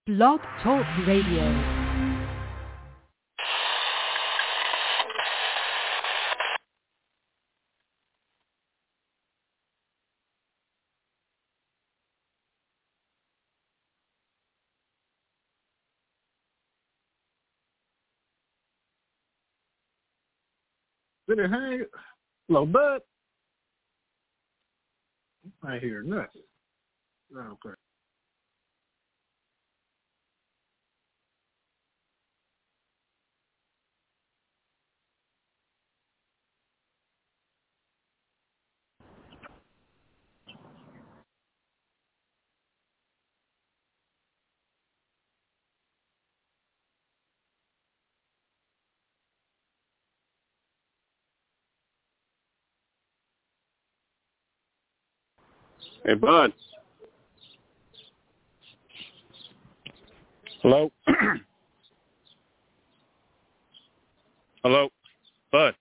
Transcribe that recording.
Blog Talk Radio. Did it hang? Hello, bud. I hear nothing. Okay. Hey, bud. Hello? Hello? Bud?